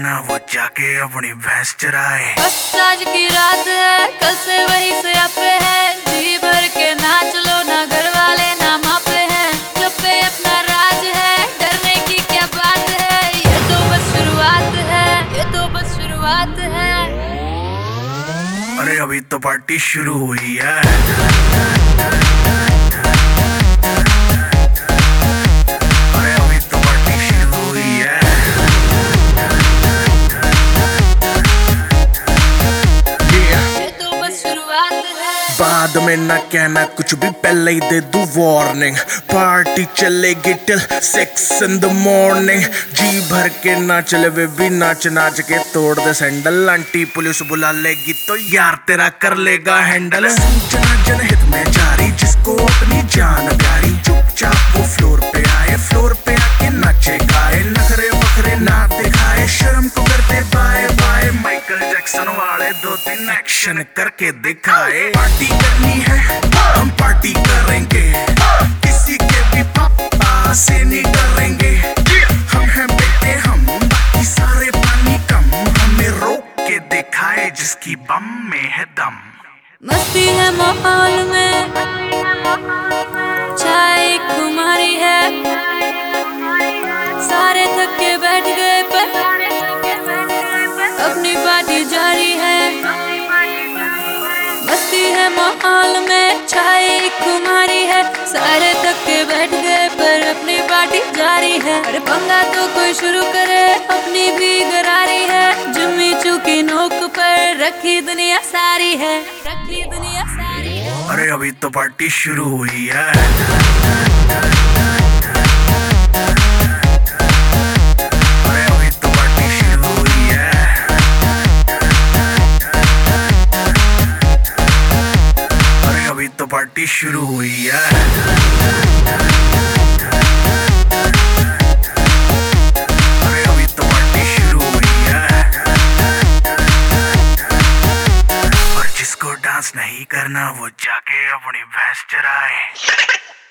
करना वो जाके अपनी भैंस चराए। बस आज की रात है, कल से वही से आपे है, जी भर के नाच लो, ना घर वाले ना मापे हैं, जब पे अपना राज है, डरने की क्या बात है, ये तो बस शुरुआत है, ये तो बस शुरुआत है। अरे अभी तो पार्टी शुरू हुई है। बाद में ना कहना कुछ भी, पहले ही दे दूं वार्निंग। पार्टी चलेगी टिल 6 in the morning। जी भर के ना चले वे भी नाच नाच के तोड़ दे सैंडल। आंटी पुलिस बुला लेगी तो यार तेरा कर लेगा हैंडल। सूचना जनहित में जारी, जिसको अपनी जान प्यारी, चुपचाप वो फ्लोर पे आए, फ्लोर पे आके नाचे गाए, नखरे वखरे ना दिखाए, शर्म को करते बाय बाय। माइकल जैक्सन वाले 2-3 एक्शन करके दिखाए। पार्टी करनी है हम पार्टी करेंगे, किसी के भी पापा से नहीं डरेंगे। हम हैं बेटे हम, बाकी सारे पानी कम, हमें रोक के दिखाए जिसकी बम में है दम। मस्ती है माहौल में, चाय खुमारी है, सारे थक के बैठ गए पर अपनी पार्टी जारी है। मस्ती है माहौल में, चाय खुमारी है, सारे थक के बैठ गए पर अपनी पार्टी जारी है। अरे पंगा तो कोई शुरू करे, अपनी भी गरारी है, जुम्मी चूकी नोक पर रखी दुनिया सारी है, रखी दुनिया सारी है। अरे अभी तो पार्टी शुरू हुई है। तो पार्टी शुरू हुई है। अरे अभी तो पार्टी शुरू हुई है। और जिसको डांस नहीं करना वो जाके अपनी भैंस चराए।